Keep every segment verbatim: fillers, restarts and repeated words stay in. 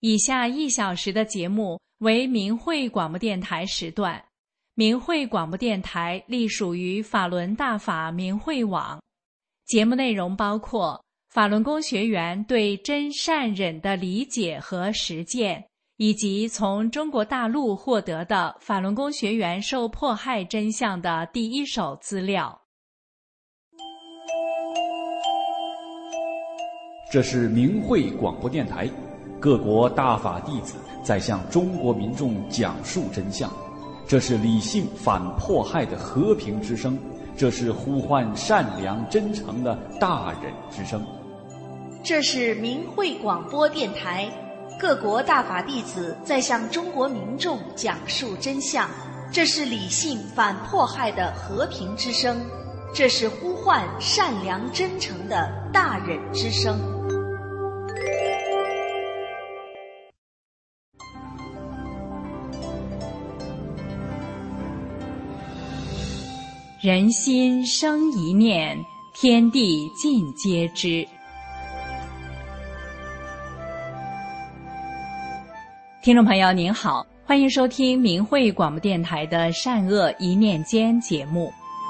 以下一小时的节目为明慧广播电台时段，明慧广播电台隶属于法轮大法明慧网。节目内容包括法轮功学员对真善忍的理解和实践，以及从中国大陆获得的法轮功学员受迫害真相的第一手资料。 这是明慧广播电台，各国大法弟子在向中国民众讲述真相，这是理性反迫害的和平之声，这是呼唤善良真诚的大忍之声。 这是明慧广播电台，各国大法弟子在向中国民众讲述真相，这是理性反迫害的和平之声，这是呼唤善良真诚的大忍之声。 人心生一念，天地尽皆知。听众朋友您好，欢迎收听明慧广播电台的善恶一念间节目。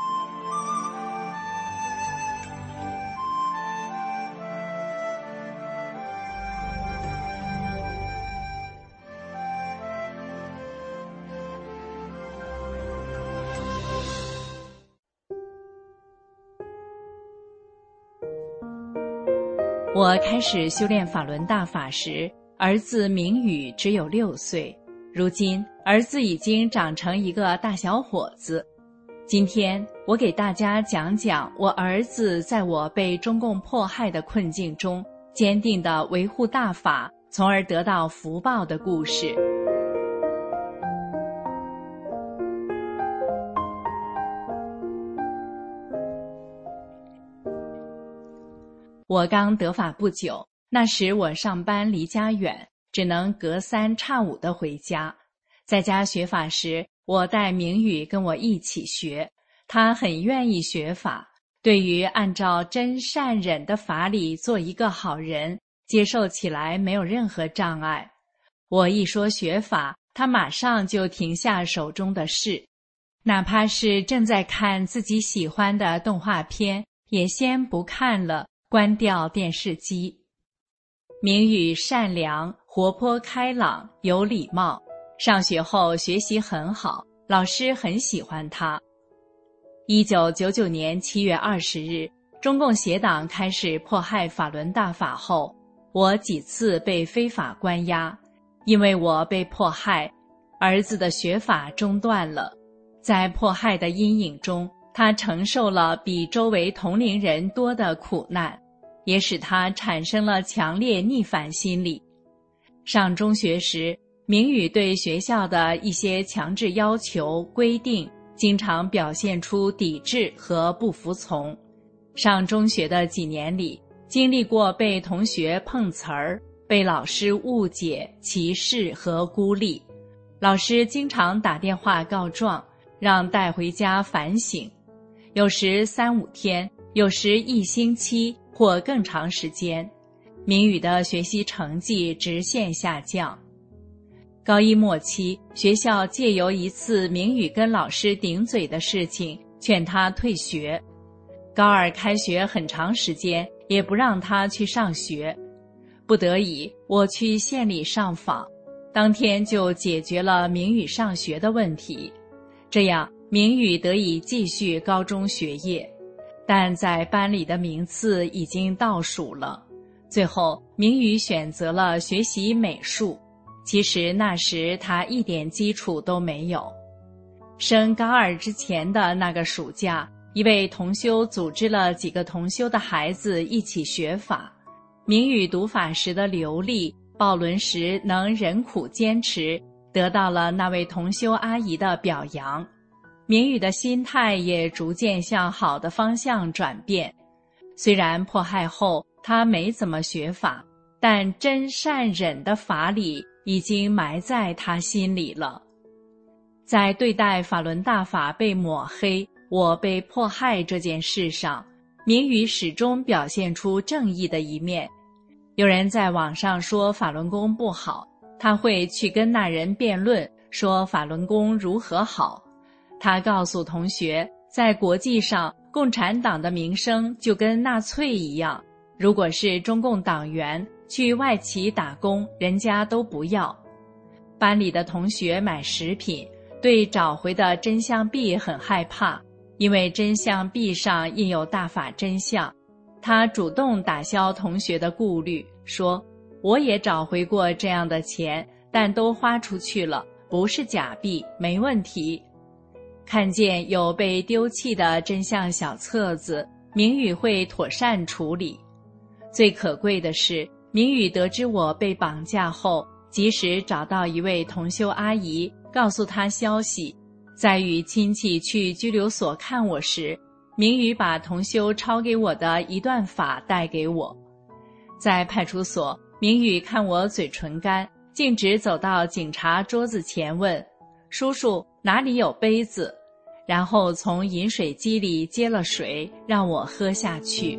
我开始修炼法轮大法时，儿子明宇只有六岁，如今儿子已经长成一个大小伙子。今天我给大家讲讲我儿子在我被中共迫害的困境中坚定地维护大法，从而得到福报的故事。我刚得法不久，那时我上班离家远，只能隔三差五地回家。在家学法时，我带明宇跟我一起学，他很愿意学法，对于按照真善忍的法理做一个好人，接受起来没有任何障碍。我一说学法，他马上就停下手中的事，哪怕是正在看自己喜欢的动画片，也先不看了，关掉电视机。明宇善良、活泼开朗、有礼貌，上学后学习很好，老师很喜欢他。一九九九年七月二十日，中共邪党开始迫害法轮大法后，我几次被非法关押，因为我被迫害，儿子的学法中断了。在迫害的阴影中，他承受了比周围同龄人多的苦难，也使他产生了强烈逆反心理。上中学时，明宇对学校的一些强制要求规定经常表现出抵制和不服从。上中学的几年里，经历过被同学碰瓷儿、被老师误解、歧视和孤立。老师经常打电话告状，让带回家反省，有时三五天，有时一星期或更长时间，明宇的学习成绩直线下降。高一末期，学校借由一次明宇跟老师顶嘴的事情，劝他退学。高二开学很长时间，也不让他去上学。不得已，我去县里上访，当天就解决了明宇上学的问题。这样，明宇得以继续高中学业。但在班里的名次已经倒数了，最后明宇选择了学习美术。其实那时他一点基础都没有。升高二之前的那个暑假，一位同修组织了几个同修的孩子一起学法。明宇读法时的流利，报轮时能忍苦坚持，得到了那位同修阿姨的表扬。明宇的心态也逐渐向好的方向转变。虽然迫害后他没怎么学法，但真善忍的法理已经埋在他心里了。在对待法轮大法被抹黑、我被迫害这件事上，明宇始终表现出正义的一面。 有人在网上说法轮功不好，他会去跟那人辩论，说法轮功如何好。他告诉同学，在国际上，共产党的名声就跟纳粹一样，如果是中共党员去外企打工，人家都不要。班里的同学买食品，对找回的真相币很害怕，因为真相币上印有大法真相。他主动打消同学的顾虑，说我也找回过这样的钱，但都花出去了，不是假币，没问题。看见有被丢弃的真相小册子，明宇会妥善处理。最可贵的是，明宇得知我被绑架后，及时找到一位同修阿姨，告诉她消息。在与亲戚去拘留所看我时，明宇把同修抄给我的一段法带给我。在派出所，明宇看我嘴唇干，径直走到警察桌子前问：叔叔，哪里有杯子？然后从饮水机里接了水，让我喝下去。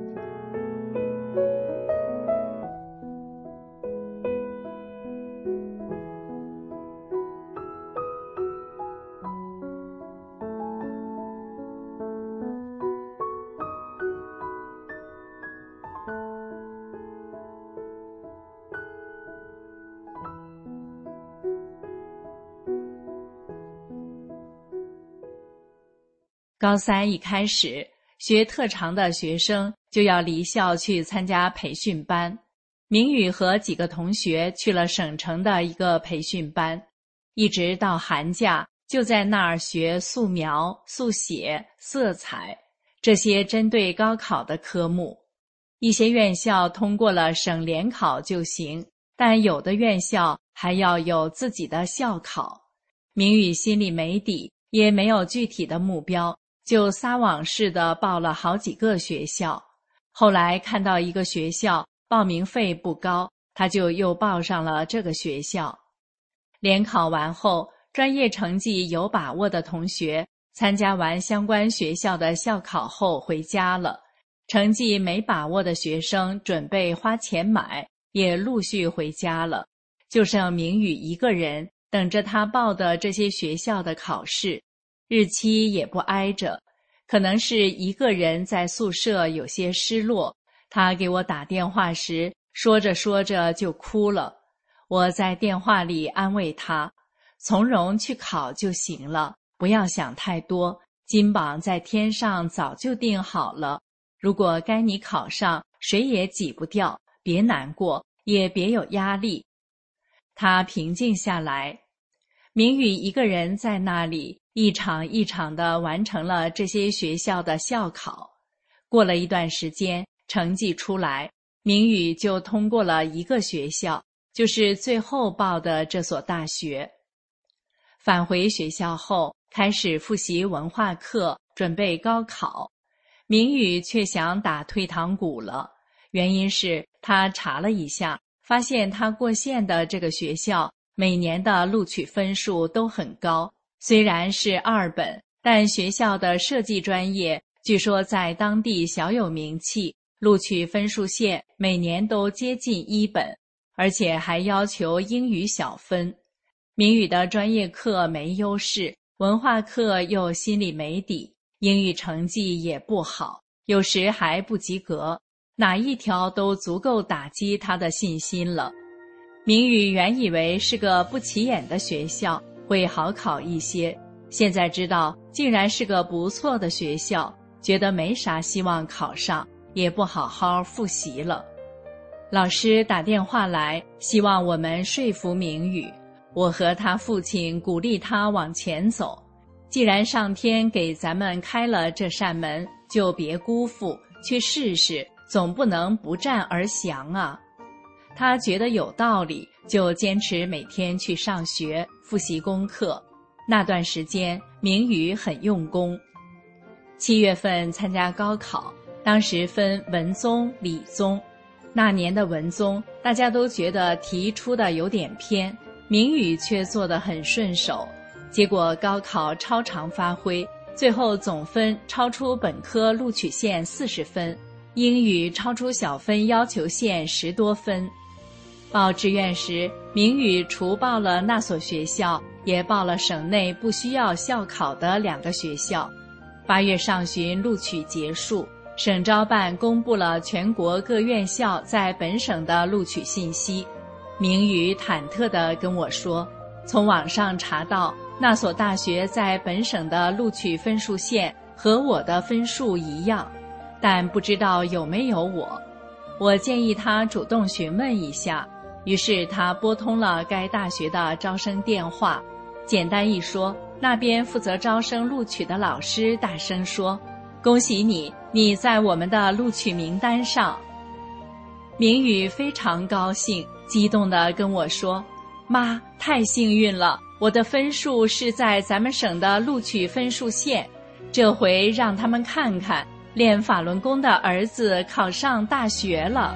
高三一开始，学特长的学生就要离校去参加培训班。明宇和几个同学去了省城的一个培训班，一直到寒假就在那儿学素描、速写、色彩，这些针对高考的科目。一些院校通过了省联考就行，但有的院校还要有自己的校考。明宇心里没底，也没有具体的目标，就撒网似的报了好几个学校。后来看到一个学校报名费不高，他就又报上了这个学校。联考完后，专业成绩有把握的同学参加完相关学校的校考后回家了，成绩没把握的学生准备花钱买，也陆续回家了。就剩明宇一个人等着他报的这些学校的考试，日期也不挨着。可能是一个人在宿舍有些失落，他给我打电话时，说着说着就哭了。我在电话里安慰他，从容去考就行了，不要想太多，金榜在天上早就定好了，如果该你考上，谁也挤不掉，别难过，也别有压力。他平静下来。明宇一个人在那里一场一场地完成了这些学校的校考。过了一段时间，成绩出来，明宇就通过了一个学校，就是最后报的这所大学。返回学校后，开始复习文化课，准备高考。明宇却想打退堂鼓了，原因是他查了一下，发现他过线的这个学校每年的录取分数都很高，虽然是二本，但学校的设计专业据说在当地小有名气，录取分数线每年都接近一本，而且还要求英语小分。明宇的专业课没优势，文化课又心里没底，英语成绩也不好，有时还不及格，哪一条都足够打击他的信心了。明宇原以为是个不起眼的学校，会好考一些，现在知道竟然是个不错的学校，觉得没啥希望考上，也不好好复习了。老师打电话来，希望我们说服明宇，我和他父亲鼓励他往前走。既然上天给咱们开了这扇门，就别辜负，去试试，总不能不战而降啊。他觉得有道理，就坚持每天去上学，复习功课。那段时间，明宇很用功。七月份参加高考，当时分文综、理综。那年的文综，大家都觉得题出的有点偏，明宇却做得很顺手。结果高考超常发挥，最后总分超出本科录取线四十分， 英语超出小分要求线十多分。报志愿时，明宇除报了那所学校，也报了省内不需要校考的两个学校。八月上旬录取结束，省招办公布了全国各院校在本省的录取信息。明宇忐忑地跟我说，从网上查到那所大学在本省的录取分数线和我的分数一样，但不知道有没有我。我建议他主动询问一下，于是他拨通了该大学的招生电话，简单一说，那边负责招生录取的老师大声说，恭喜你，你在我们的录取名单上。明宇非常高兴，激动地跟我说，妈，太幸运了，我的分数是在咱们省的录取分数线，这回让他们看看，练法轮功的儿子考上大学了。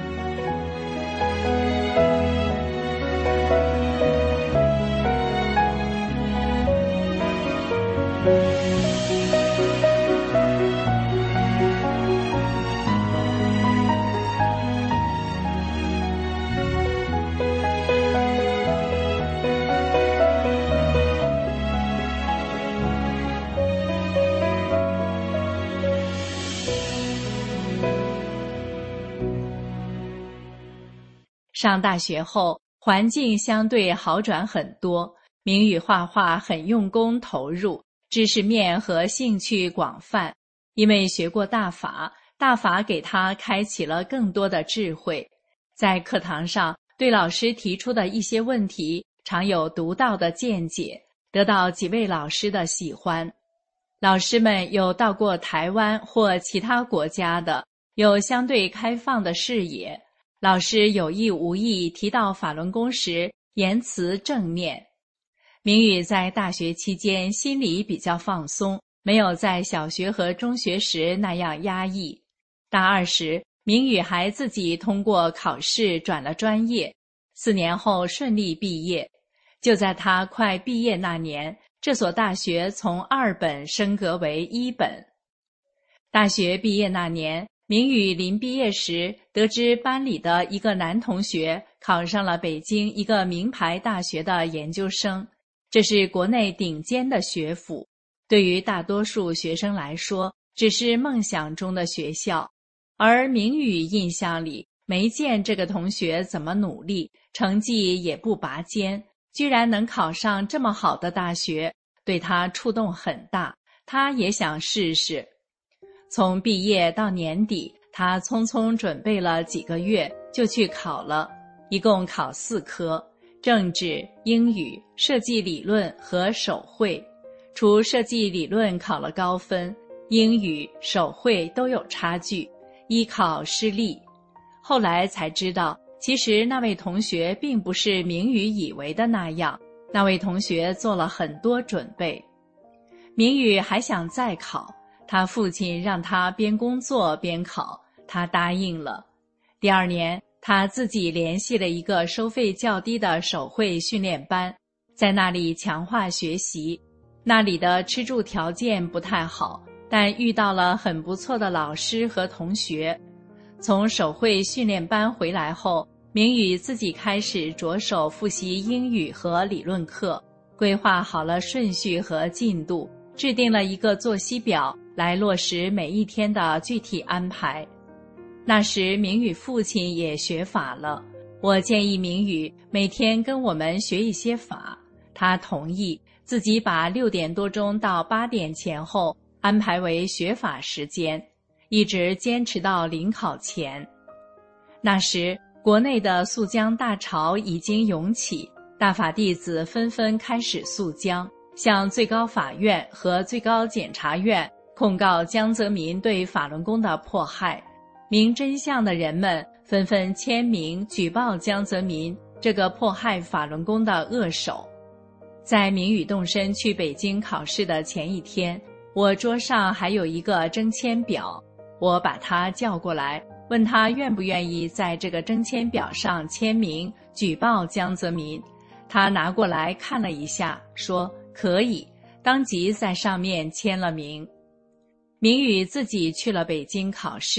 上大学后，环境相对好转很多，明宇画画很用功投入，知识面和兴趣广泛。因为学过大法，大法给他开启了更多的智慧。在课堂上，对老师提出的一些问题，常有独到的见解，得到几位老师的喜欢。老师们有到过台湾或其他国家的，有相对开放的视野。老师有意无意提到法轮功时，言辞正面。明宇在大学期间心里比较放松，没有在小学和中学时那样压抑。大二时，明宇还自己通过考试转了专业，四年后顺利毕业。就在他快毕业那年，这所大学从二本升格为一本。大学毕业那年，明宇临毕业时，得知班里的一个男同学考上了北京一个名牌大学的研究生，这是国内顶尖的学府，对于大多数学生来说，只是梦想中的学校。而明宇印象里，没见这个同学怎么努力，成绩也不拔尖，居然能考上这么好的大学，对他触动很大，他也想试试。从毕业到年底，他匆匆准备了几个月就去考了，一共考四科：政治、英语、设计理论和手绘。除设计理论考了高分，英语、手绘都有差距，一考失利。后来才知道，其实那位同学并不是明宇以为的那样，那位同学做了很多准备。明宇还想再考，他父亲让他边工作边考，他答应了。第二年，他自己联系了一个收费较低的手绘训练班，在那里强化学习。那里的吃住条件不太好，但遇到了很不错的老师和同学。从手绘训练班回来后，明宇自己开始着手复习英语和理论课，规划好了顺序和进度，制定了一个作息表来落实每一天的具体安排。那时明宇父亲也学法了，我建议明宇每天跟我们学一些法，他同意，自己把六点多钟到八点前后安排为学法时间，一直坚持到临考前。那时国内的肃江大潮已经涌起，大法弟子纷纷开始肃江，向最高法院和最高检察院控告江泽民对法轮功的迫害。明真相的人们纷纷签名举报江泽民这个迫害法轮功的恶手。在明宇动身去北京考试的前一天，我桌上还有一个征签表，我把他叫过来，问他愿不愿意在这个征签表上签名举报江泽民。他拿过来看了一下，说可以，当即在上面签了名。明宇自己去了北京考试，考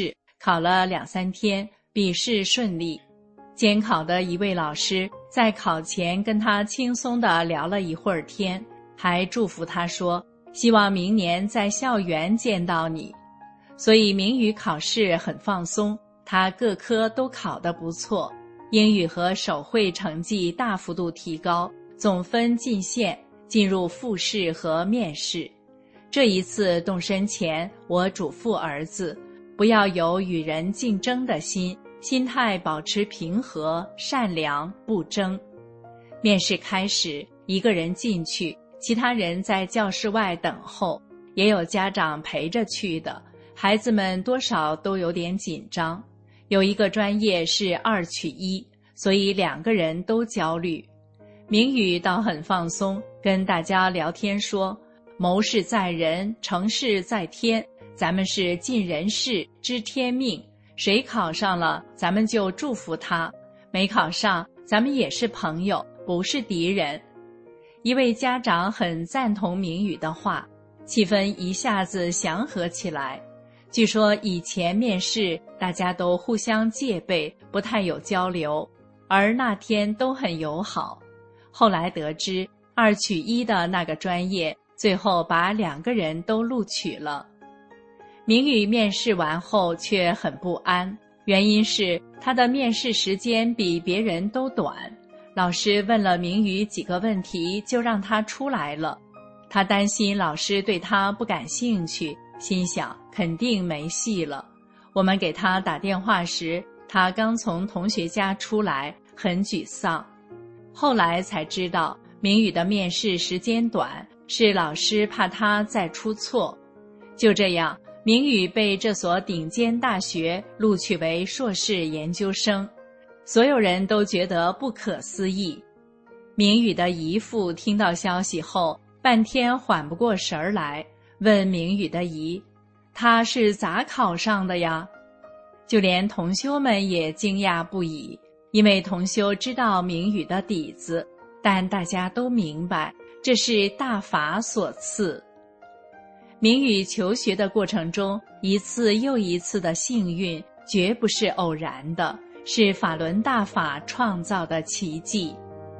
考了两三天，笔试顺利。监考的一位老师在考前跟他轻松地聊了一会儿天，还祝福他说，希望明年在校园见到你。所以明语考试很放松，他各科都考得不错，英语和手绘成绩大幅度提高，总分进线，进入复试和面试。这一次动身前，我嘱咐儿子，不要有与人竞争的心，心态保持平和、善良、不争。面试开始，一个人进去，其他人在教室外等候，也有家长陪着去的，孩子们多少都有点紧张。有一个专业是二取一，所以两个人都焦虑。明宇倒很放松，跟大家聊天说，谋事在人，成事在天，咱们是尽人事，知天命，谁考上了，咱们就祝福他，没考上，咱们也是朋友，不是敌人。一位家长很赞同明宇的话，气氛一下子祥和起来。据说以前面试大家都互相戒备，不太有交流，而那天都很友好。后来得知二取一的那个专业最后把两个人都录取了。明宇面试完后却很不安，原因是他的面试时间比别人都短，老师问了明宇几个问题就让他出来了。他担心老师对他不感兴趣，心想肯定没戏了。我们给他打电话时，他刚从同学家出来，很沮丧。后来才知道，明宇的面试时间短，是老师怕他再出错。就这样，明宇被这所顶尖大学录取为硕士研究生，所有人都觉得不可思议。明宇的姨父听到消息后，半天缓不过神儿来，问明宇的姨，他是咋考上的呀？就连同修们也惊讶不已，因为同修知道明宇的底子，但大家都明白，这是大法所赐。明宇求学的过程中，一次又一次的幸运，绝不是偶然的，是法轮大法创造的奇迹。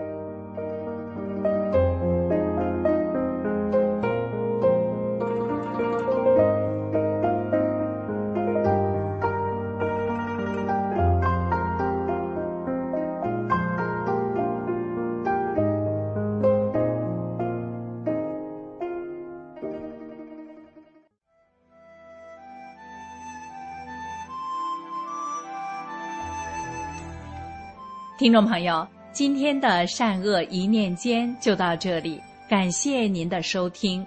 听众朋友，今天的善恶一念间就到这里，感谢您的收听。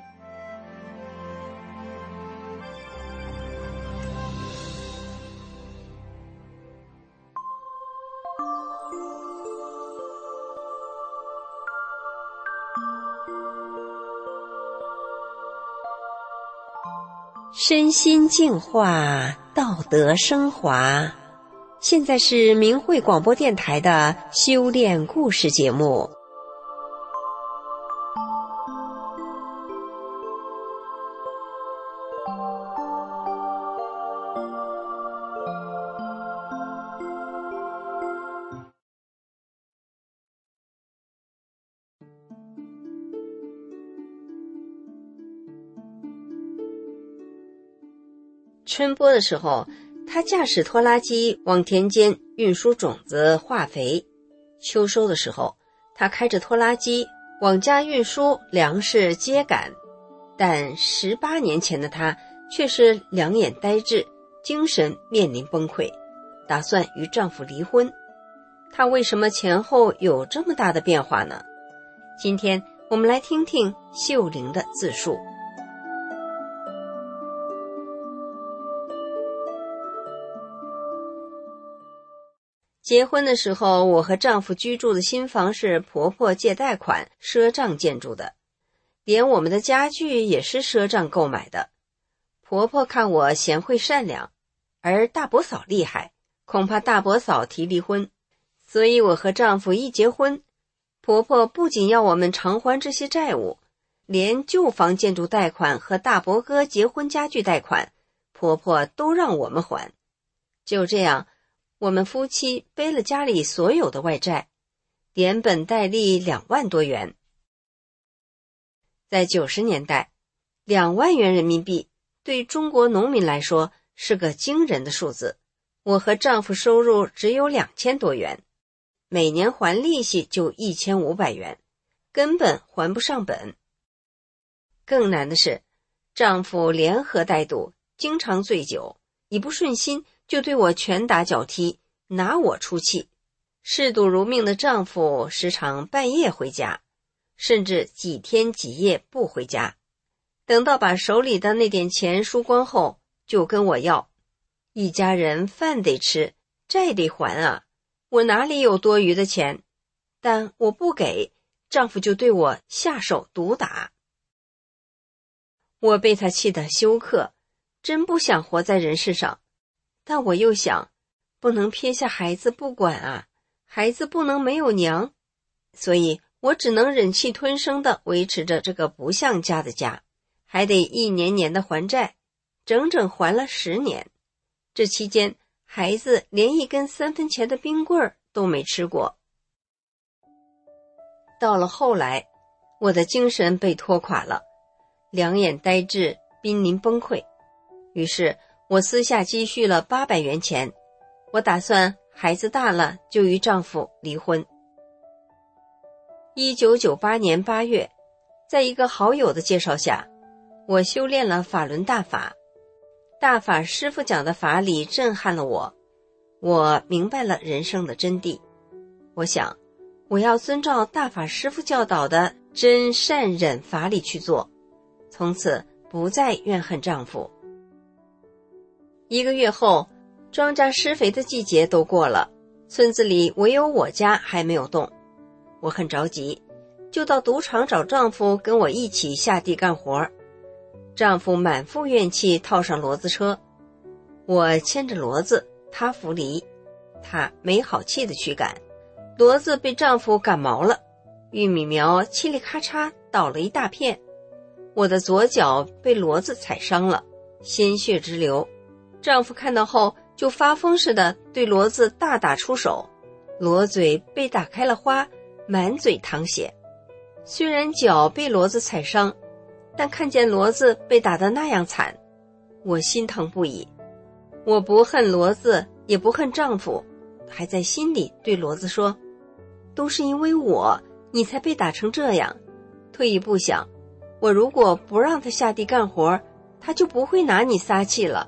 身心净化，道德升华。现在是明慧广播电台的修炼故事节目。春播的时候，他驾驶拖拉机往田间运输种子、化肥；秋收的时候，他开着拖拉机往家运输粮食、秸秆。但十八年前的他却是两眼呆滞，精神面临崩溃，打算与丈夫离婚。他为什么前后有这么大的变化呢？今天我们来听听秀玲的自述。结婚的时候，我和丈夫居住的新房是婆婆借贷款赊账建筑的，连我们的家具也是赊账购买的。婆婆看我贤惠善良，而大伯嫂厉害，恐怕大伯嫂提离婚，所以我和丈夫一结婚，婆婆不仅要我们偿还这些债务，连旧房建筑贷款和大伯哥结婚家具贷款，婆婆都让我们还。 就这样，我们夫妻背了家里所有的外债，连本带利两万多元。在九十年代，两万元人民币对中国农民来说是个惊人的数字。我和丈夫收入只有两千多元，每年还利息就一千五百元，根本还不上本。更难的是，丈夫连喝带赌，经常醉酒，一不顺心就对我拳打脚踢，拿我出气。嗜赌如命的丈夫时常半夜回家，甚至几天几夜不回家，等到把手里的那点钱输光后，就跟我要。一家人饭得吃，债得还啊，我哪里有多余的钱？但我不给，丈夫就对我下手毒打。我被他气得休克，真不想活在人世上。但我又想，不能撇下孩子不管啊，孩子不能没有娘，所以我只能忍气吞声地维持着这个不像家的家，还得一年年的还债，整整还了十年。这期间，孩子连一根三分钱的冰棍儿都没吃过。到了后来，我的精神被拖垮了，两眼呆滞，濒临崩溃。于是我私下积蓄了八百元钱，我打算孩子大了就与丈夫离婚。一九九八年八月，在一个好友的介绍下，我修炼了法轮大法。大法师父讲的法理震撼了我，我明白了人生的真谛。我想，我要遵照大法师父教导的真善忍法理去做，从此不再怨恨丈夫。一个月后，庄稼施肥的季节都过了，村子里唯有我家还没有动。我很着急，就到赌场找丈夫跟我一起下地干活。丈夫满腹怨气，套上骡子车，我牵着骡子，他扶犁，他没好气地驱赶。骡子被丈夫赶毛了，玉米苗嘁哩咔嚓倒了一大片，我的左脚被骡子踩伤了，鲜血直流。丈夫看到后就发疯似的对骡子大打出手，骡嘴被打开了花，满嘴淌血。虽然脚被骡子踩伤，但看见骡子被打得那样惨，我心疼不已。我不恨骡子，也不恨丈夫，还在心里对骡子说，都是因为我，你才被打成这样。退一步想，我如果不让他下地干活，他就不会拿你撒气了。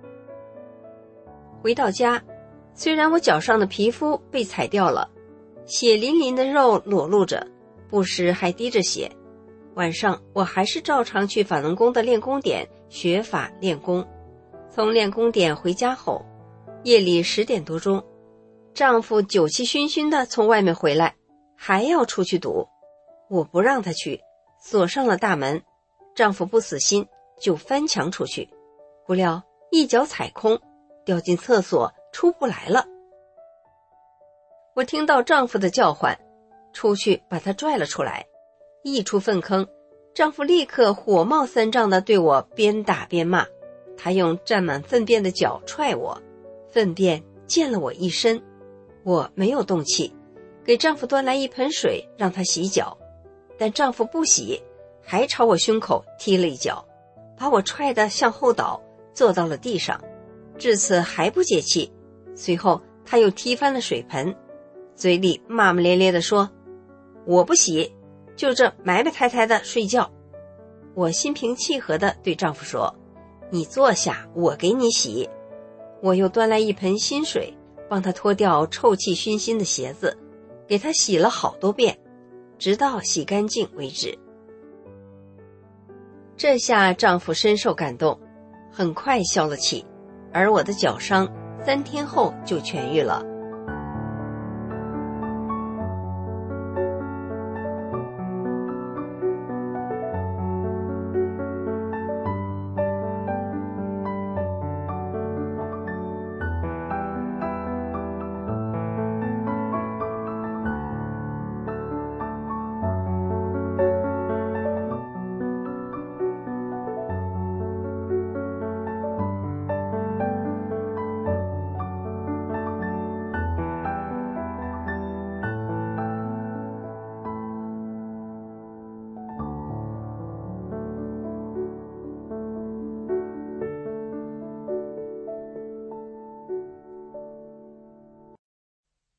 回到家，虽然我脚上的皮肤被踩掉了，血淋淋的肉裸露着，不时还滴着血。晚上我还是照常去法轮功的练功点学法练功。从练功点回家后，夜里十点多钟，丈夫酒气熏熏的从外面回来，还要出去赌。我不让他去，锁上了大门。丈夫不死心，就翻墙出去，不料一脚踩空，掉进厕所出不来了。我听到丈夫的叫唤，出去把他拽了出来。一出粪坑，丈夫立刻火冒三丈地对我边打边骂，他用沾满粪便的脚踹我，粪便溅了我一身。我没有动气，给丈夫端来一盆水让他洗脚，但丈夫不洗，还朝我胸口踢了一脚，把我踹得向后倒，坐到了地上。至此还不解气，随后他又踢翻了水盆，嘴里骂骂咧咧地说，我不洗，就这埋埋汰汰的睡觉。我心平气和地对丈夫说，你坐下，我给你洗。我又端来一盆新水，帮他脱掉臭气熏心的鞋子，给他洗了好多遍，直到洗干净为止。这下丈夫深受感动，很快消了气，而我的脚伤三天后就痊愈了。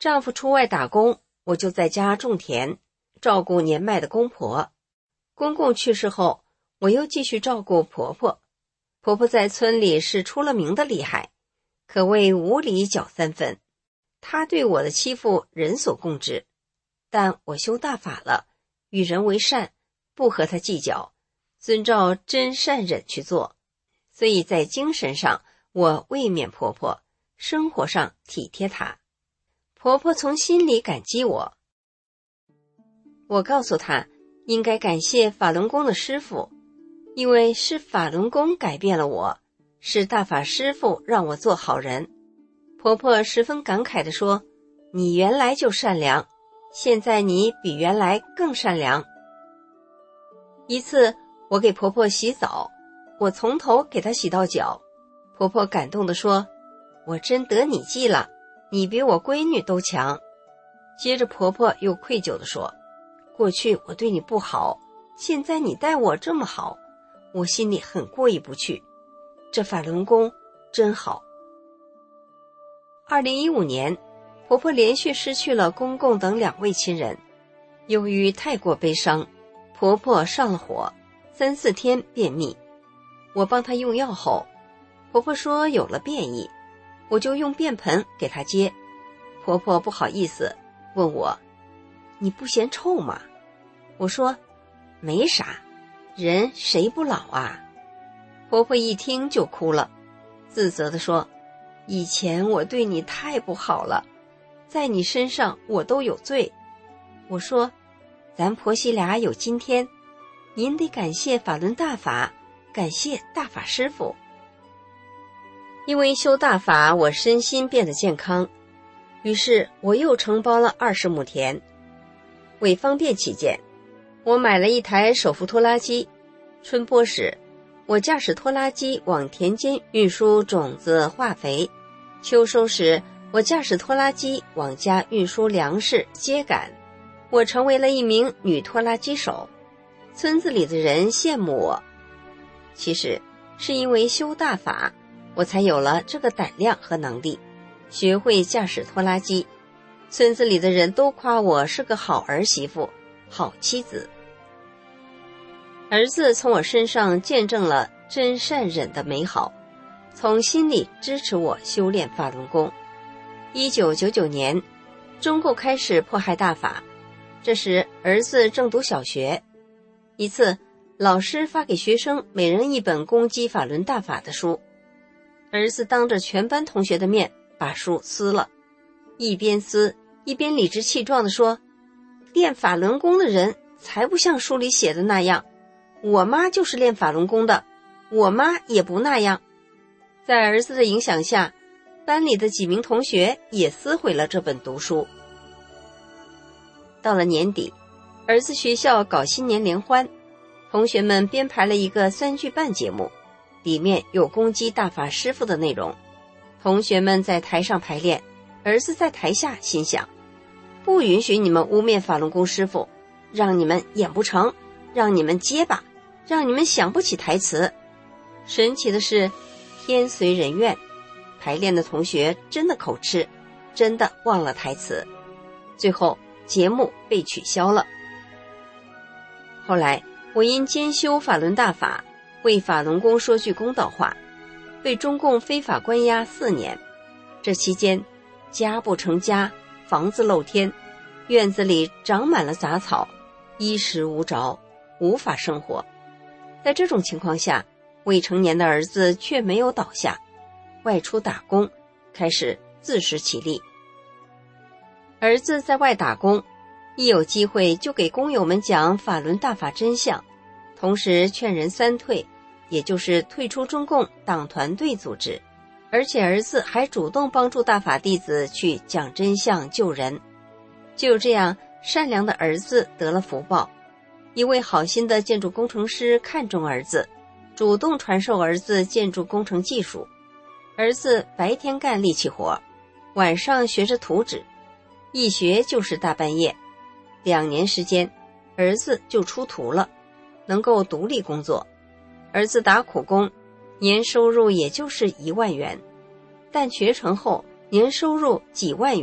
丈夫出外打工，我就在家种田，照顾年迈的公婆。公公去世后，我又继续照顾婆婆。婆婆在村里是出了名的厉害，可谓无理搅三分。她对我的欺负人所共知，但我修大法了，与人为善，不和她计较，遵照真善忍去做，所以在精神上我慰勉婆婆，生活上体贴她。婆婆从心里感激我。我告诉她，应该感谢法轮功的师父，因为是法轮功改变了我，是大法师父让我做好人。婆婆十分感慨地说，你原来就善良，现在你比原来更善良。一次我给婆婆洗澡，我从头给她洗到脚，婆婆感动地说，我真得你计了，你比我闺女都强。接着婆婆又愧疚地说，过去我对你不好，现在你待我这么好，我心里很过意不去，这法轮功真好。二零一五年，婆婆连续失去了公公等两位亲人，由于太过悲伤，婆婆上了火，三四天便秘。我帮她用药后，婆婆说有了便意，我就用便盆给她接。婆婆不好意思，问我，你不嫌臭吗？我说，没啥，人谁不老啊？婆婆一听就哭了，自责地说，以前我对你太不好了，在你身上我都有罪。我说，咱婆媳俩有今天，您得感谢法轮大法，感谢大法师父。因为修大法，我身心变得健康，于是我又承包了二十亩田。为方便起见，我买了一台手扶拖拉机。春播时，我驾驶拖拉机往田间运输种子、化肥；秋收时，我驾驶拖拉机往家运输粮食、秸秆。我成为了一名女拖拉机手，村子里的人羡慕我。其实是因为修大法，我才有了这个胆量和能力，学会驾驶拖拉机。村子里的人都夸我是个好儿媳妇、好妻子。儿子从我身上见证了真善忍的美好，从心里支持我修炼法轮功。一九九九年，中共开始迫害大法，这时儿子正读小学。一次，老师发给学生每人一本攻击法轮大法的书，儿子当着全班同学的面把书撕了，一边撕一边理直气壮地说，练法轮功的人才不像书里写的那样，我妈就是练法轮功的，我妈也不那样。在儿子的影响下，班里的几名同学也撕毁了这本读书。到了年底，儿子学校搞新年联欢，同学们编排了一个三句半节目，里面有攻击大法师父的内容。同学们在台上排练，儿子在台下心想，不允许你们污蔑法轮功师父，让你们演不成，让你们结巴，让你们想不起台词。神奇的是，天随人愿，排练的同学真的口吃，真的忘了台词，最后节目被取消了。后来我因兼修法轮大法，为法轮功说句公道话，被中共非法关押四年。这期间，家不成家，房子露天，院子里长满了杂草，衣食无着，无法生活。在这种情况下，未成年的儿子却没有倒下，外出打工，开始自食其力。儿子在外打工，一有机会就给工友们讲法轮大法真相，同时劝人三退，也就是退出中共党团队组织。而且儿子还主动帮助大法弟子去讲真相救人。就这样，善良的儿子得了福报。一位好心的建筑工程师看中儿子，主动传授儿子建筑工程技术。儿子白天干力气活，晚上学着图纸，一学就是大半夜。两年时间，儿子就出图了，能够独立工作。儿子打苦工，年收入也就是一万元，但学成后年收入几万元，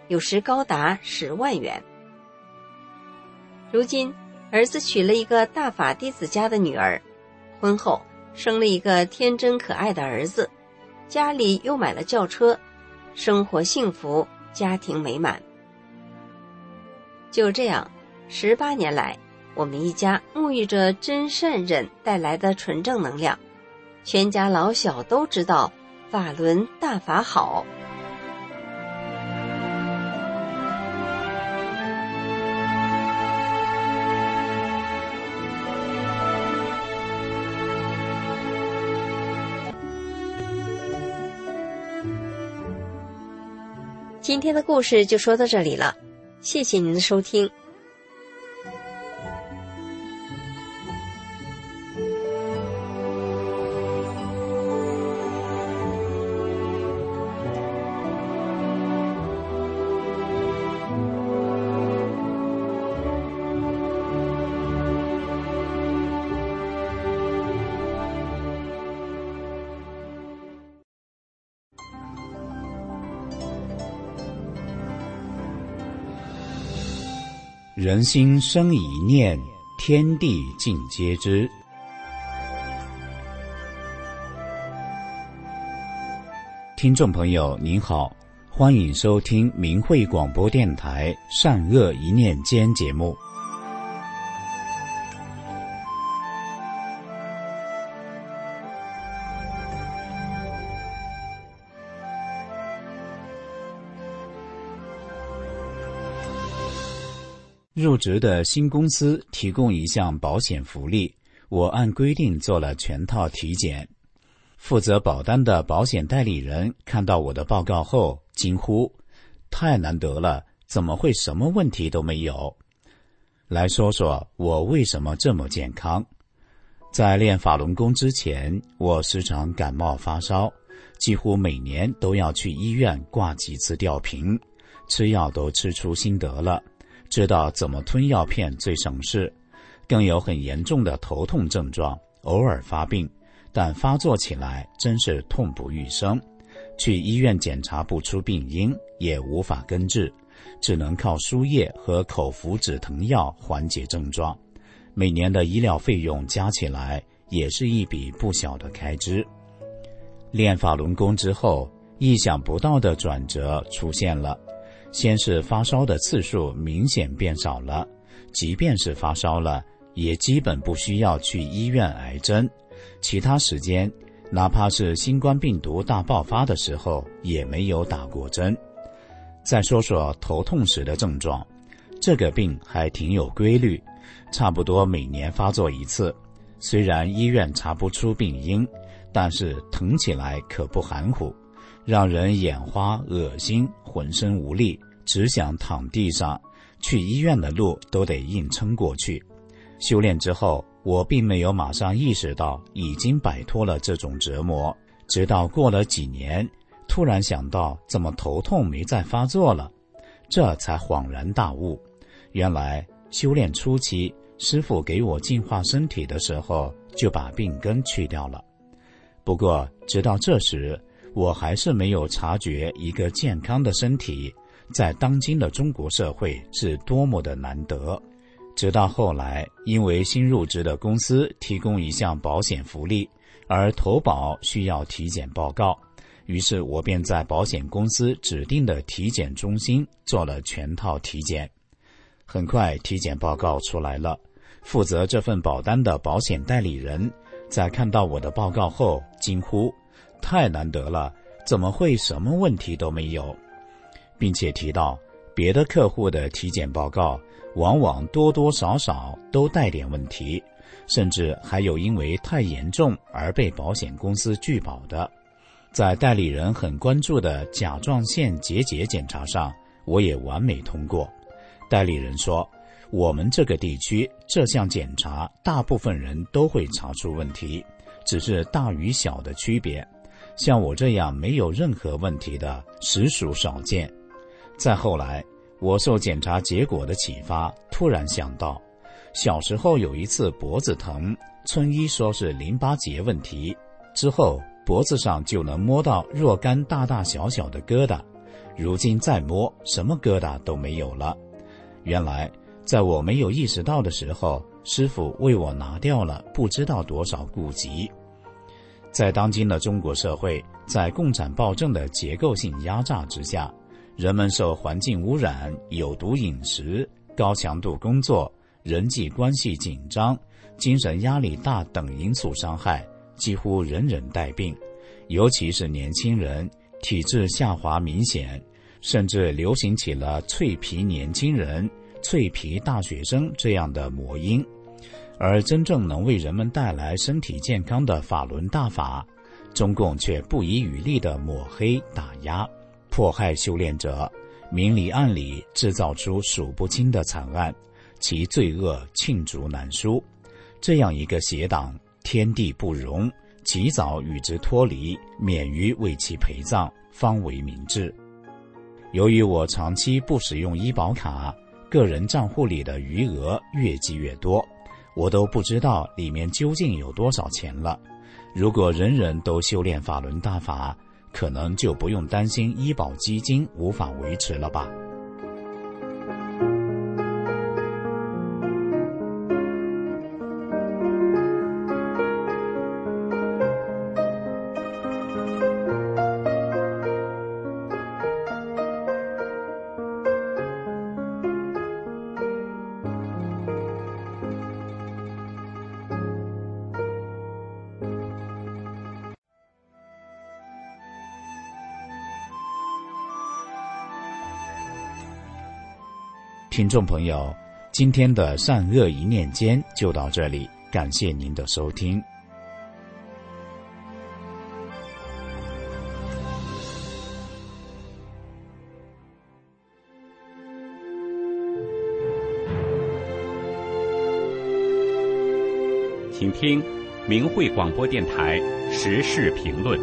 有时高达十万元。如今儿子娶了一个大法弟子家的女儿，婚后生了一个天真可爱的儿子，家里又买了轿车，生活幸福，家庭美满。就这样，十八年来，我们一家沐浴着真善忍带来的纯正能量，全家老小都知道法轮大法好。今天的故事就说到这里了，谢谢您的收听。 人心生一念，天地尽皆知。听众朋友您好，欢迎收听明慧广播电台善恶一念间节目。入职的新公司提供一项保险福利，我按规定做了全套体检。负责保单的保险代理人看到我的报告后惊呼：太难得了，怎么会什么问题都没有？来说说我为什么这么健康。在练法轮功之前，我时常感冒发烧，几乎每年都要去医院挂几次吊瓶，吃药都吃出心得了，知道怎么吞药片最省事，更有很严重的头痛症状，偶尔发病，但发作起来真是痛不欲生。去医院检查不出病因，也无法根治，只能靠输液和口服止疼药缓解症状。每年的医疗费用加起来也是一笔不小的开支。练法轮功之后，意想不到的转折出现了。先是发烧的次数明显变少了，即便是发烧了，也基本不需要去医院挨针。其他时间，哪怕是新冠病毒大爆发的时候，也没有打过针。再说说头痛时的症状，这个病还挺有规律，差不多每年发作一次。虽然医院查不出病因，但是疼起来可不含糊，让人眼花、恶心，浑身无力，只想躺地上，去医院的路都得硬撑过去。修炼之后，我并没有马上意识到已经摆脱了这种折磨，直到过了几年，突然想到怎么头痛没再发作了，这才恍然大悟。原来修炼初期，师父给我净化身体的时候，就把病根去掉了。不过直到这时，我还是没有察觉一个健康的身体在当今的中国社会是多么的难得。直到后来，因为新入职的公司提供一项保险福利，而投保需要体检报告，于是我便在保险公司指定的体检中心做了全套体检。很快体检报告出来了，负责这份保单的保险代理人在看到我的报告后惊呼：太难得了，怎么会什么问题都没有？并且提到别的客户的体检报告往往多多少少都带点问题，甚至还有因为太严重而被保险公司拒保的。在代理人很关注的甲状腺结节检查上，我也完美通过。代理人说，我们这个地区这项检查大部分人都会查出问题，只是大与小的区别，像我这样没有任何问题的实属少见。再后来，我受检查结果的启发，突然想到，小时候有一次脖子疼，村医说是淋巴结问题，之后脖子上就能摸到若干大大小小的疙瘩， 如今再摸，什么疙瘩都没有了。原来在我没有意识到的时候，师父为我拿掉了不知道多少痼疾。在当今的中国社会，在共产暴政的结构性压榨之下，人们受环境污染、有毒饮食、高强度工作、人际关系紧张、精神压力大等因素伤害，几乎人人带病，尤其是年轻人，体质下滑明显，甚至流行起了脆皮年轻人、脆皮大学生这样的魔音。而真正能为人们带来身体健康的法轮大法，中共却不遗余力地抹黑打压，迫害修炼者，明里暗里制造出数不清的惨案，其罪恶罄竹难书。这样一个邪党，天地不容，及早与之脱离，免于为其陪葬，方为明智。由于我长期不使用医保卡，个人账户里的余额越积越多，我都不知道里面究竟有多少钱了。如果人人都修炼法轮大法，可能就不用担心医保基金无法维持了吧。听众朋友，今天的善恶一念间就到这里，感谢您的收听。 请听明慧广播电台时事评论。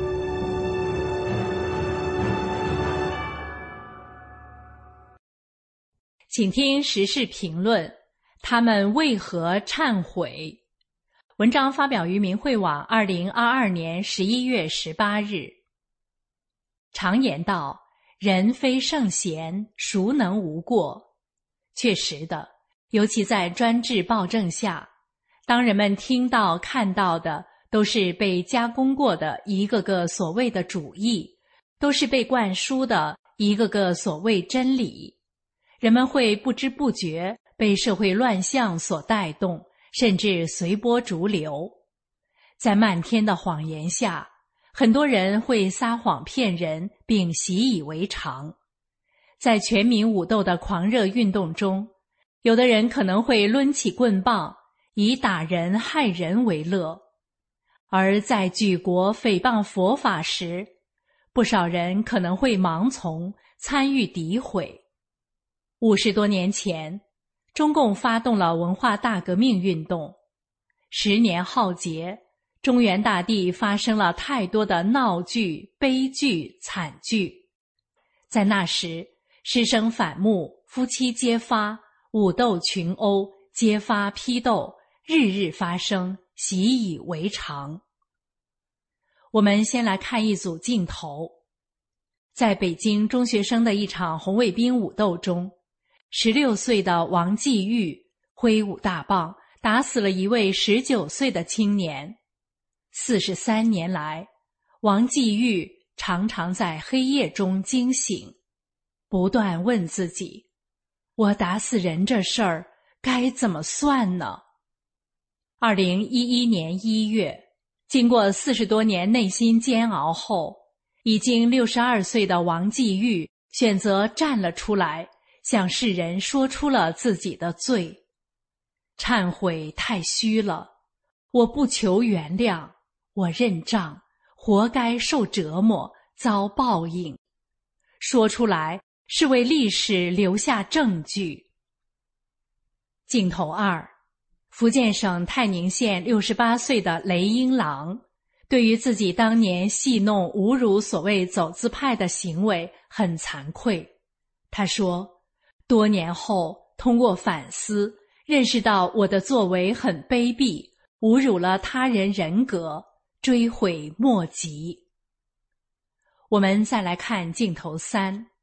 请听时事评论，他们为何忏悔？文章发表于明慧网二零二二年十一月十八日。常言道，人非圣贤，孰能无过？确实的，尤其在专制暴政下，当人们听到看到的都是被加工过的一个个所谓的主义，都是被灌输的一个个所谓真理，人们会不知不觉被社会乱象所带动，甚至随波逐流。在漫天的谎言下，很多人会撒谎骗人，并习以为常。在全民武斗的狂热运动中，有的人可能会抡起棍棒，以打人害人为乐；而在举国诽谤佛法时，不少人可能会盲从，参与诋毁。五十多年前，中共发动了文化大革命运动，十年浩劫，中原大地发生了太多的闹剧、悲剧、惨剧。在那时，师生反目，夫妻揭发，武斗群殴，揭发批斗，日日发生，习以为常。我们先来看一组镜头。在北京中学生的一场红卫兵武斗中，十六岁的王继玉挥舞大棒，打死了一位十九岁的青年。四十三年来，王继玉常常在黑夜中惊醒，不断问自己：我打死人这事儿该怎么算呢？二零一一年一月，经过四十多年内心煎熬后，已经六十二岁的王继玉选择站了出来，向世人说出了自己的罪。忏悔太虚了，我不求原谅，我认账，活该受折磨，遭报应。说出来是为历史留下证据。镜头二，福建省泰宁县六十八岁的雷英郎，对于自己当年戏弄侮辱所谓走资派的行为很惭愧。他说，多年后通过反思，认识到我的作为很卑鄙，侮辱了他人人格，追悔莫及。我们再来看镜头三，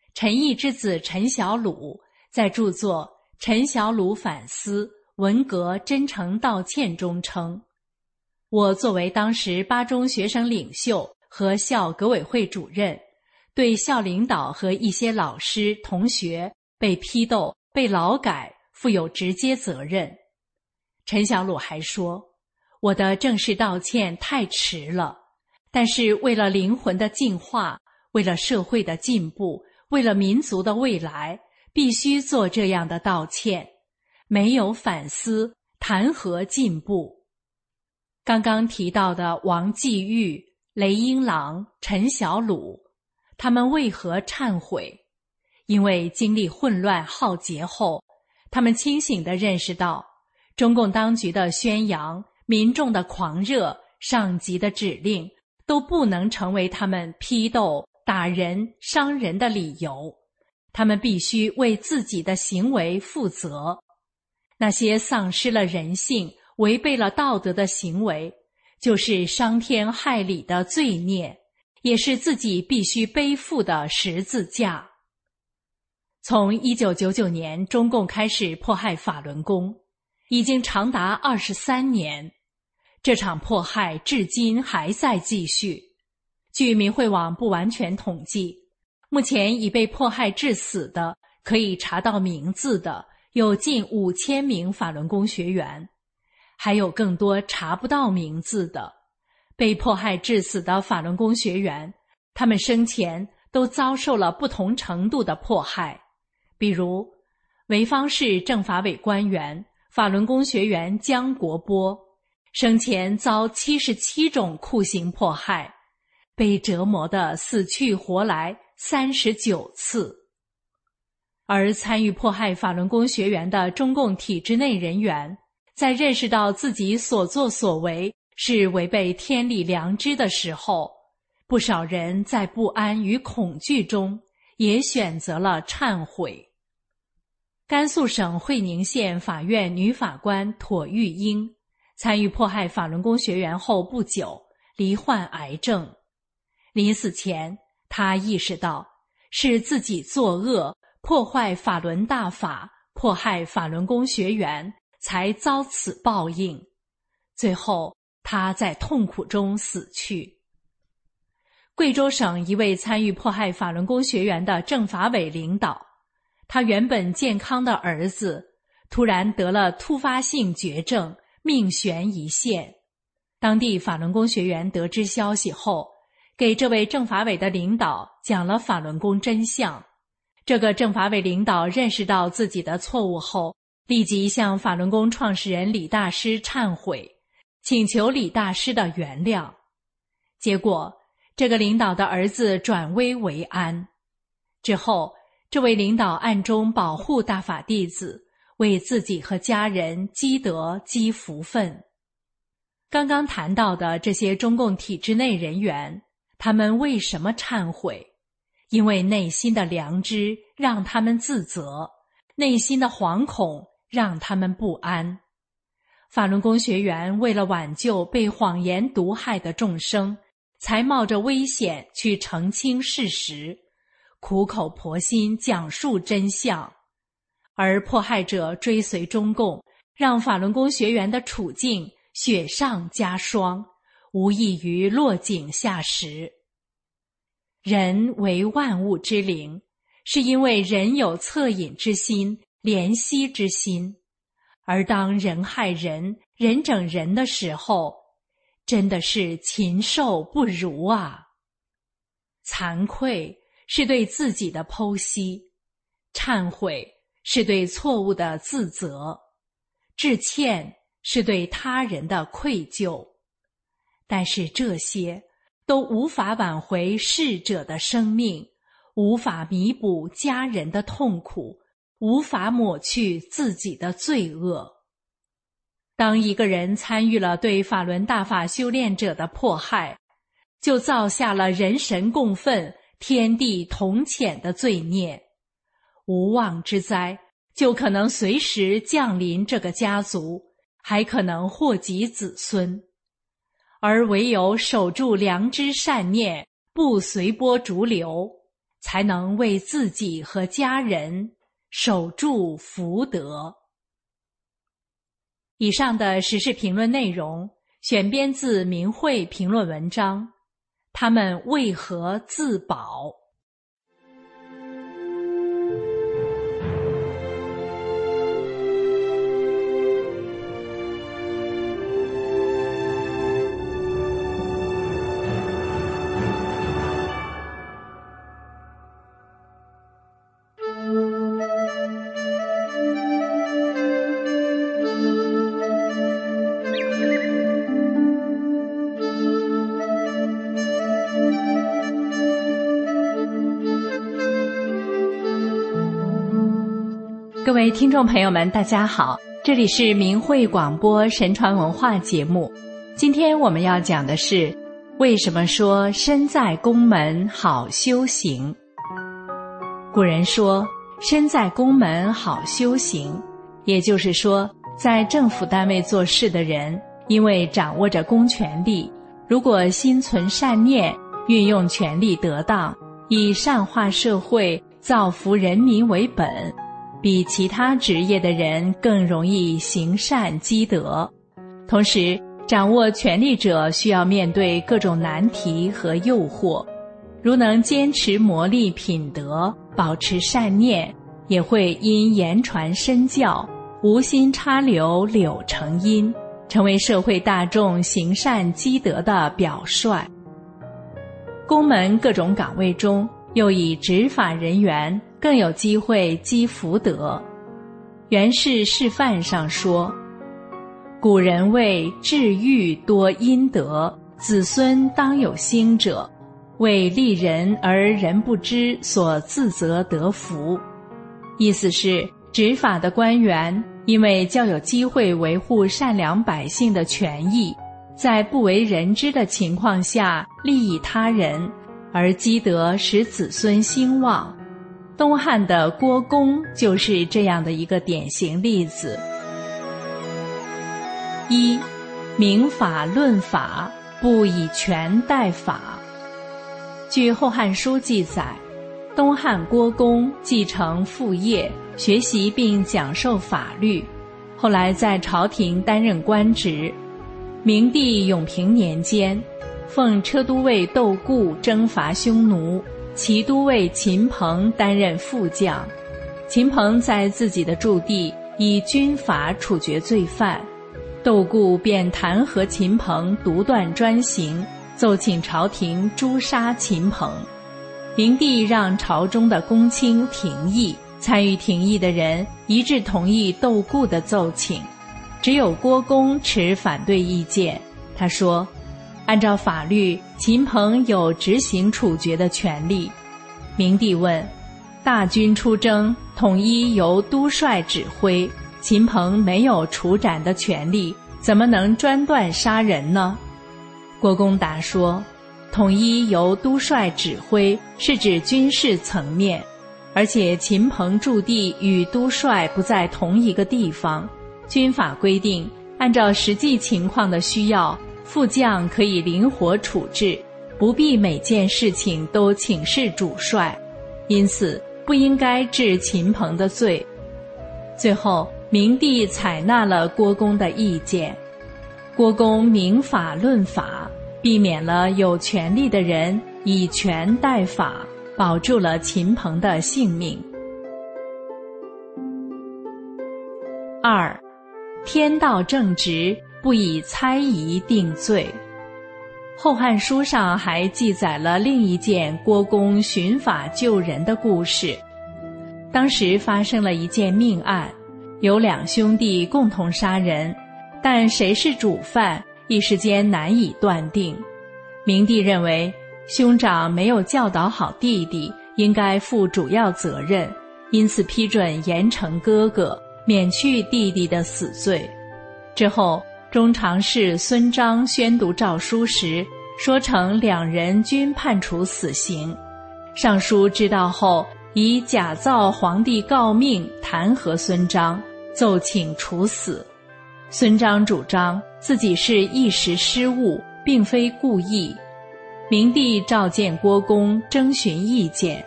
陈毅之子陈小鲁在著作《陈小鲁反思文革真诚道歉》中称，我作为当时八中学生领袖和校革委会主任，对校领导和一些老师同学被批斗被劳改负有直接责任。陈小鲁还说，我的正式道歉太迟了，但是为了灵魂的净化，为了社会的进步，为了民族的未来，必须做这样的道歉。没有反思，谈何进步？刚刚提到的王继玉、雷英郎、陈小鲁，他们为何忏悔？因为经历混乱浩劫后，他们清醒地认识到，中共当局的宣扬、民众的狂热、上级的指令，都不能成为他们批斗、打人、伤人的理由。他们必须为自己的行为负责。那些丧失了人性、违背了道德的行为，就是伤天害理的罪孽，也是自己必须背负的十字架。从一九九九年中共开始迫害法轮功，已经长达二十三年，这场迫害至今还在继续。据明慧网不完全统计，目前已被迫害致死的，可以查到名字的有近五千名法轮功学员，还有更多查不到名字的。被迫害致死的法轮功学员，他们生前都遭受了不同程度的迫害，比如潍坊市政法委官员、法轮功学员姜国波，生前遭七十七种酷刑迫害，被折磨得死去活来三十九次。而参与迫害法轮功学员的中共体制内人员，在认识到自己所作所为是违背天理良知的时候，不少人在不安与恐惧中也选择了忏悔。甘肃省会宁县法院女法官妥玉英参与迫害法轮功学员后不久，罹患癌症。临死前，她意识到是自己作恶，破坏法轮大法，迫害法轮功学员，才遭此报应。最后，他在痛苦中死去。贵州省一位参与迫害法轮功学员的政法委领导，他原本健康的儿子突然得了突发性绝症，命悬一线。当地法轮功学员得知消息后，给这位政法委的领导讲了法轮功真相。这个政法委领导认识到自己的错误后，立即向法轮功创始人李大师忏悔，请求李大师的原谅。结果，这个领导的儿子转危为安。之后，这位领导暗中保护大法弟子，为自己和家人积德积福分。刚刚谈到的这些中共体制内人员，他们为什么忏悔？因为内心的良知让他们自责，内心的惶恐让他们不安。法轮功学员为了挽救被谎言毒害的众生，才冒着危险去澄清事实，苦口婆心讲述真相。而迫害者追随中共，让法轮功学员的处境雪上加霜，无异于落井下石。人为万物之灵，是因为人有恻隐之心、怜惜之心。而当人害人、人整人的时候，真的是禽兽不如啊！惭愧是对自己的剖析，忏悔是对错误的自责，致歉是对他人的愧疚。但是这些都无法挽回逝者的生命，无法弥补家人的痛苦，无法抹去自己的罪恶。当一个人参与了对法轮大法修炼者的迫害，就造下了人神共愤、天地同谴的罪孽，无妄之灾就可能随时降临这个家族，还可能祸及子孙。而唯有守住良知善念，不随波逐流， 才能为自己和家人守住福德。以上的时事评论内容选编自明慧评论文章，他们为何自保？各位听众朋友们，大家好，这里是明慧广播神传文化节目。今天我们要讲的是，为什么说身在宫门好修行？古人说，身在宫门好修行，也就是说，在政府单位做事的人，因为掌握着公权力，如果心存善念，运用权力得当，以善化社会、造福人民为本，比其他职业的人更容易行善积德。同时，掌握权力者需要面对各种难题和诱惑，如能坚持磨砺品德，保持善念，也会因言传身教，无心插柳柳成荫，成为社会大众行善积德的表率。宫门各种岗位中，又以执法人员更有机会积福德。袁氏示范上说，古人谓治育多阴德，子孙当有兴者，为利人而人不知，所自责得福。意思是，执法的官员因为较有机会维护善良百姓的权益，在不为人知的情况下利益他人，而积德使子孙兴旺。东汉的郭公就是这样的一个典型例子。一，明法论法，不以权代法。据《后汉书》记载，东汉郭公继承父业，学习并讲授法律，后来在朝廷担任官职。明帝永平年间，奉车都尉窦固征伐匈奴，骑都尉秦鹏担任副将。秦鹏在自己的驻地以军法处决罪犯，窦固便弹劾秦鹏独断专行，奏请朝廷诛杀秦鹏。明帝让朝中的公卿廷议，参与廷议的人一致同意窦固的奏请，只有郭公持反对意见。他说，按照法律，秦鹏有执行处决的权利。明帝问，大军出征，统一由都帅指挥，秦鹏没有处斩的权利，怎么能专断杀人呢？郭公答说，统一由都帅指挥是指军事层面，而且秦鹏驻地与都帅不在同一个地方，军法规定，按照实际情况的需要，副将可以灵活处置，不必每件事情都请示主帅，因此不应该治秦鹏的罪。最后，明帝采纳了郭公的意见。郭公明法论法，避免了有权力的人以权代法，保住了秦鹏的性命。二，天道正直，不以猜疑定罪。《后汉书》上还记载了另一件郭公寻法救人的故事。当时发生了一件命案，有两兄弟共同杀人，但谁是主犯，一时间难以断定。明帝认为兄长没有教导好弟弟，应该负主要责任，因此批准严惩哥哥，免去弟弟的死罪。之后，中常侍孙章宣读诏书时，说成两人均判处死刑。尚书知道后，以假造皇帝诰命弹劾孙章，奏请处死。孙章主张自己是一时失误，并非故意。明帝召见郭公征询意见，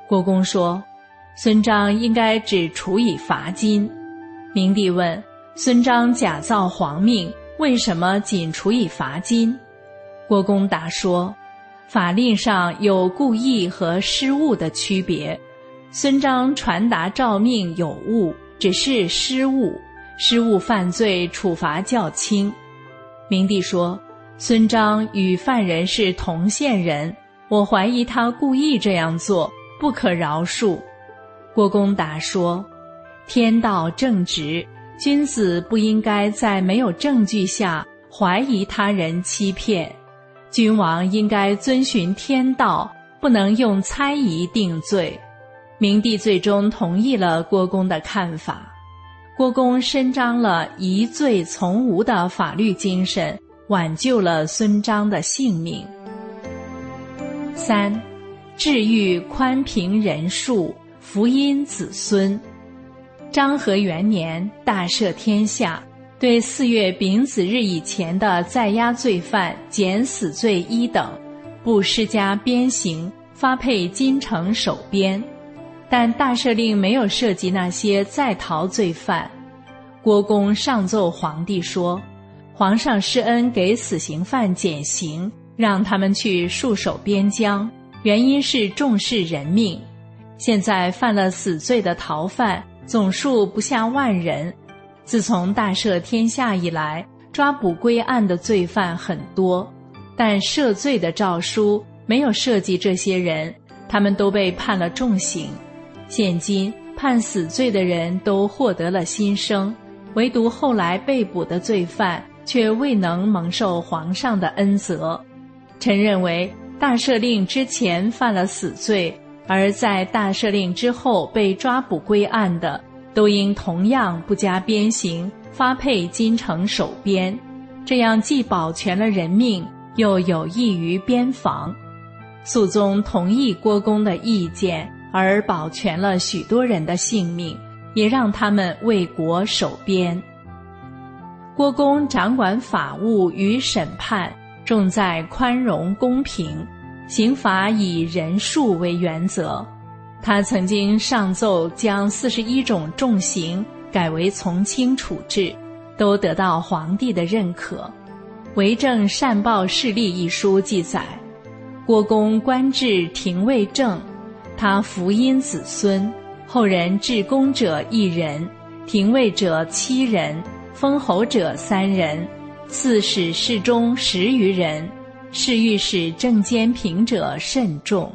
郭公说：孙章应该只处以罚金。明帝问：孙章假造皇命，为什么仅处以罚金？郭公答说：法令上有故意和失误的区别，孙章传达诏命有误，只是失误，失误犯罪处罚较轻。明帝说：孙章与犯人是同县人，我怀疑他故意这样做，不可饶恕。郭公答说：天道正直，君子不应该在没有证据下怀疑他人欺骗，君王应该遵循天道，不能用猜疑定罪。明帝最终同意了郭公的看法。郭公伸张了疑罪从无的法律精神，挽救了孙章的性命。三、治愈宽平仁恕，福荫子孙。章和元年，大赦天下，对四月丙子日以前的在押罪犯减死罪一等，不施加鞭刑，发配京城守边。但大赦令没有涉及那些在逃罪犯。郭公上奏皇帝说，皇上施恩给死刑犯减刑，让他们去戍守边疆，原因是重视人命。现在犯了死罪的逃犯总数不下万人，自从大赦天下以来，抓捕归案的罪犯很多，但赦罪的诏书没有涉及这些人，他们都被判了重刑。现今判死罪的人都获得了新生，唯独后来被捕的罪犯却未能蒙受皇上的恩泽。臣认为大赦令之前犯了死罪，而在大赦令之后被抓捕归案的，都应同样不加鞭刑，发配京城守边，这样既保全了人命，又有益于边防。肃宗同意郭公的意见，而保全了许多人的性命，也让他们为国守边。郭公掌管法务与审判，重在宽容公平，刑罚以人数为原则。他曾经上奏将四十一种重刑改为从轻处置，都得到皇帝的认可。《为政善报事例》一书记载，郭公官至廷尉正，他福荫子孙，后人至公者一人，廷尉者七人，封侯者三人，刺史侍中十余人，侍御史正监平者甚众。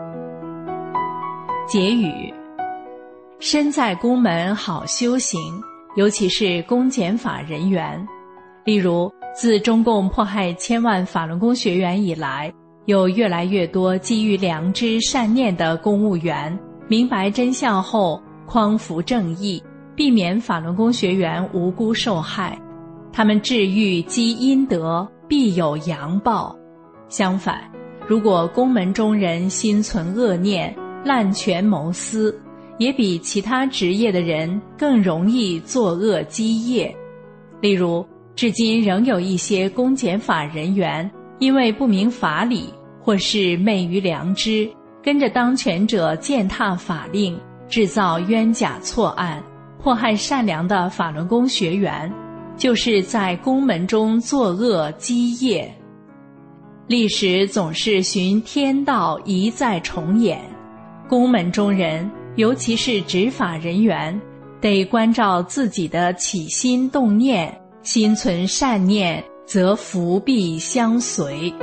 结语：身在宫门好修行，尤其是公检法人员。例如，自中共迫害千万法轮功学员以来，有越来越多基于良知善念的公务员明白真相后匡扶正义，避免法轮功学员无辜受害。他们治愈积阴德，必有阳报。相反，如果宫门中人心存恶念，滥权谋私，也比其他职业的人更容易作恶积业。例如，至今仍有一些公检法人员因为不明法理或是昧于良知，跟着当权者践踏法令，制造冤假错案，迫害善良的法轮功学员，就是在宫门中作恶积业。历史总是循天道一再重演，宫门中人，尤其是执法人员，得关照自己的起心动念，心存善念，则福必相随。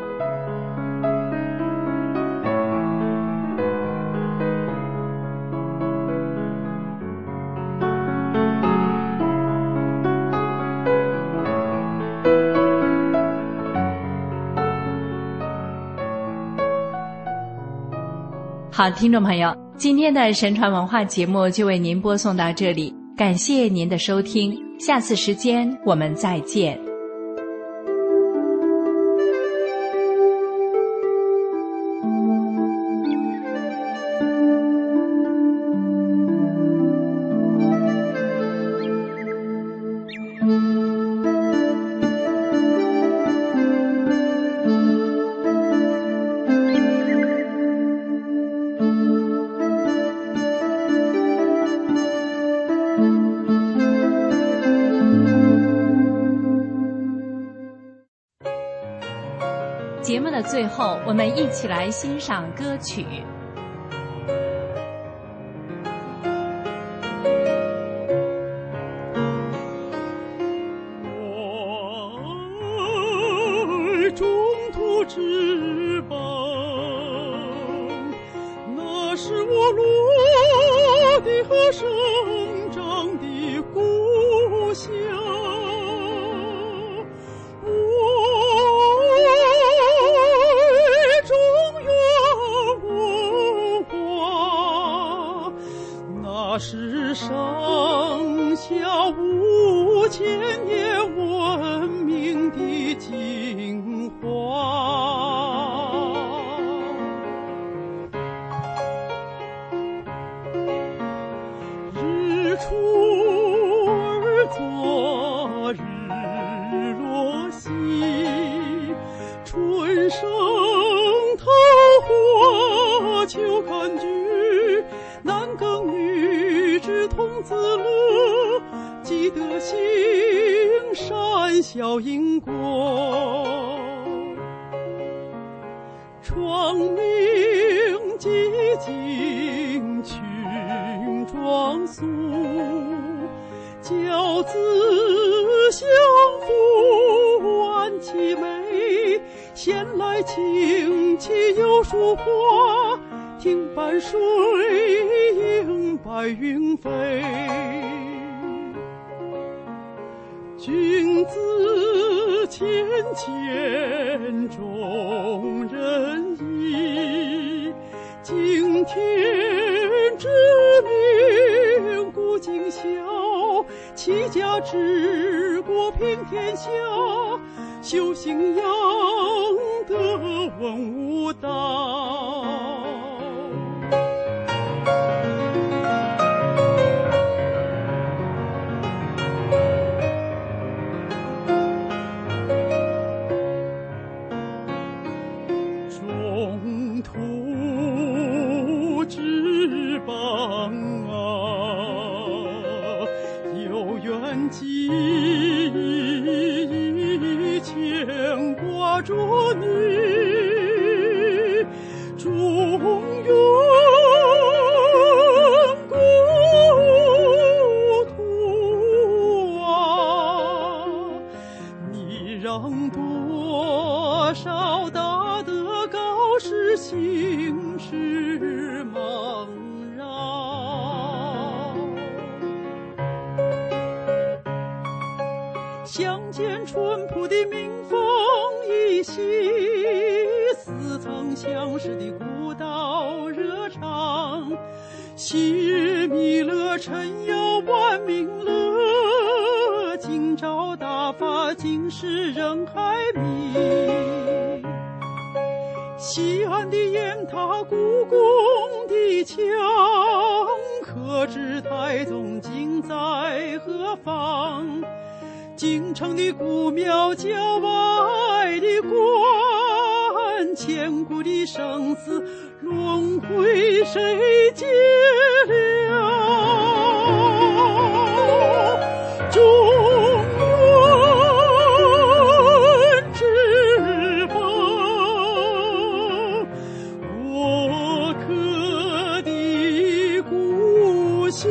好，听众朋友，今天的神传文化节目就为您播送到这里，感谢您的收听，下次时间我们再见。 节目的最后，我们一起来欣赏歌曲。 我爱中途之邦，那是我落地和生长的故乡。是上下五千年文明的精华，日出而作，日落西，春生桃花，秋看菊，男耕女织童子乐，积德行善效因果，创明寂静群庄肃，教子相扶安其美，闲来清气有树花，听伴水映白云飞。君子谦谦重仁义，敬天之命固尽孝，齐家治国平天下，修行养德文武道。中途之邦啊，有远近牵挂着你，中原故土啊，你让多少大德高士行事茫然，相见淳朴的民风依稀，似曾相识的古道热肠，昔日弥勒陈瑶万民乐，今朝大法今时人海迷。西安的雁塔故宫的墙，可知太宗今在何方？京城的古庙，郊外的关，千古的生死轮回谁解了？中原之邦，我刻的故乡。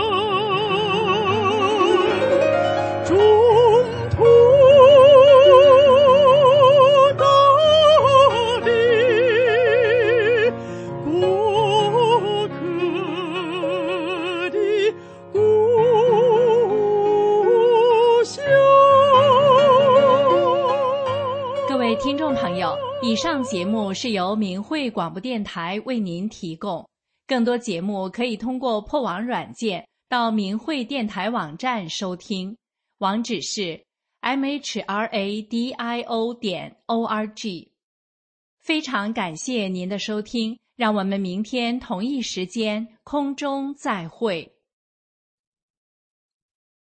听众朋友，以上节目是由明慧广播电台为您提供。更多节目可以通过破网软件到明慧电台网站收听，网址是 m h r a d i o 点 o r g。非常感谢您的收听，让我们明天同一时间空中再会。